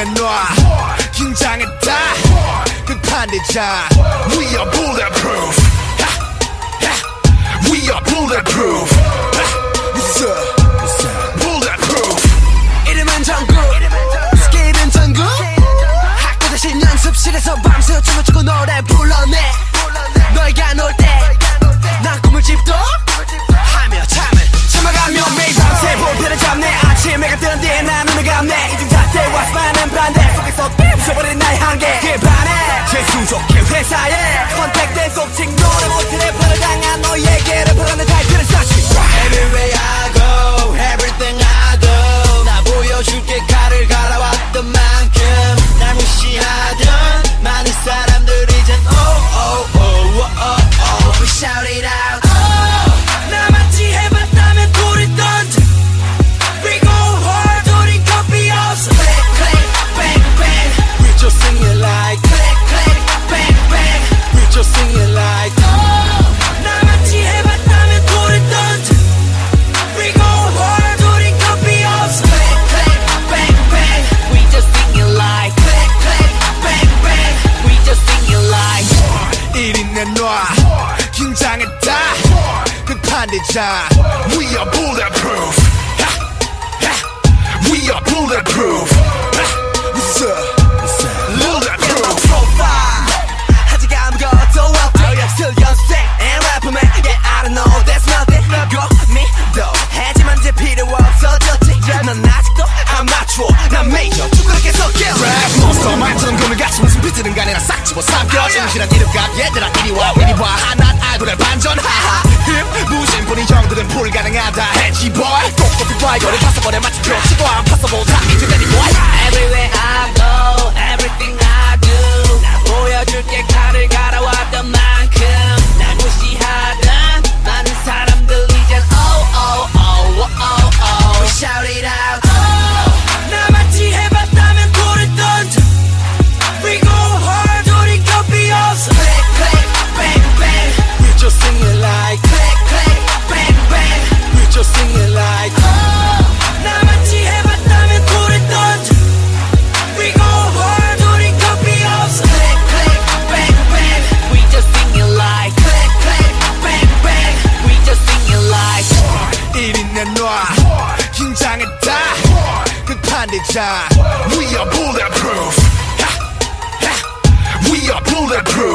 내놔 긴장했다 끝판 대장 We are bulletproof We are bulletproof Bulletproof 이름은 정국 스킬은 전국 학교 대신 연습실에서 밤새 춤을 추고 노래 불러내 너희가 놀 때 난 꿈을 집도 하며 참아가며 매일 밤새 볼펜을 잡네 아침 해가 뜨는 뒤에 난 눈을 감네 이중 잣대와 수많은 반대 속에서 부숴버린 나의 한계 그 반에 재수족의 회사에 컨택된 속칭 노래 못해 래퍼를 당한 너희에게를 보라는 타이틀은 사실 Everywhere I go Everything I do 나 보여줄게 칼을 갈아왔던 만큼 날 무시하던 많은 사람들 이젠 oh oh oh oh oh We shout it out 나같이 해봤다면 우리 던져 We go hard 우린 copy 없어 Click click bang bang We just sing it like Click click bang bang We just sing it like 나같이 해봤다면 우리 던져 We go hard 우린 copy 없어 Click click bang bang We just sing it like Click click bang bang We just sing it like 이리 내놔 긴장했다 끝판 대장 We are bulletproof We are bulletproof Bulletproof 아직 아무것도 없대 Still young, sick and rapper man Yeah, I don't know, that's nothing Go 믿어 하지만 이제 필요 없어졌지 넌 아직도 아마추어 난 메이저 축구를 계속 깨워 Rap monster 말처럼 금을 같이 무슨 비트는 간에 나 싹 집어 삼켜 정신한 이름값 얘들아 이리 와 난 아이돌의 반전 하하 힙 무신분이 형들은 불가능하다 해지 boy 똑똑히 봐 이거를 파서버려 맞춰 치고 안 파서보 다 이제까지 boy Everywhere I go Everything I do 나 보여줄게 칼을 갈아왔던 만큼 날 무시하던 많은 사람들 이젠 oh oh oh oh oh oh We shout it out 나같이 해봤다면 돌을 던져 We go hard 우린 copy 없어 Click click bang bang We just sing it like Click click bang bang We just sing it like 나같이 해봤다면 돌을 던져 We go hard 우린 copy 없어 Click click bang bang We just sing it like Click click bang bang We just sing it like 이리 내놔 긴장했다 끝판 대장 We are bulletproof We are bulletproof